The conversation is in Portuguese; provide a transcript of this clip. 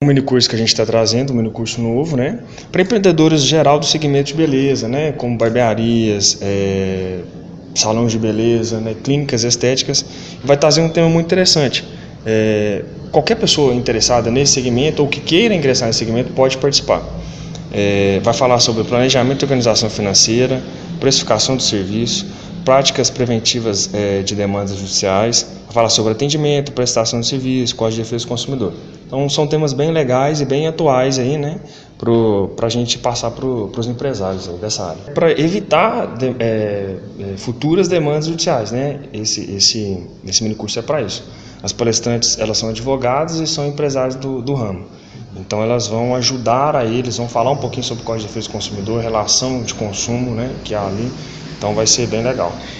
mini curso que a gente está trazendo, um mini curso novo, né? Para empreendedores geral do segmento de beleza, né? Como barbearias, salões de beleza, né? Clínicas estéticas. Vai trazer um tema muito interessante. Qualquer pessoa interessada nesse segmento ou que queira ingressar nesse segmento pode participar. Vai falar sobre planejamento e organização financeira, precificação do serviço, práticas preventivas de demandas judiciais, vai falar sobre atendimento, prestação de serviço, Código de Defesa do Consumidor. Então são temas bem legais e bem atuais aí, né, para a gente passar para os empresários aí dessa área. Para evitar futuras demandas judiciais, né, esse mini curso é para isso. As palestrantes, elas são advogadas e são empresários do ramo. Então elas vão ajudar a eles, vão falar um pouquinho sobre o Código de Defesa do Consumidor, relação de consumo, né, que há ali. Então vai ser bem legal.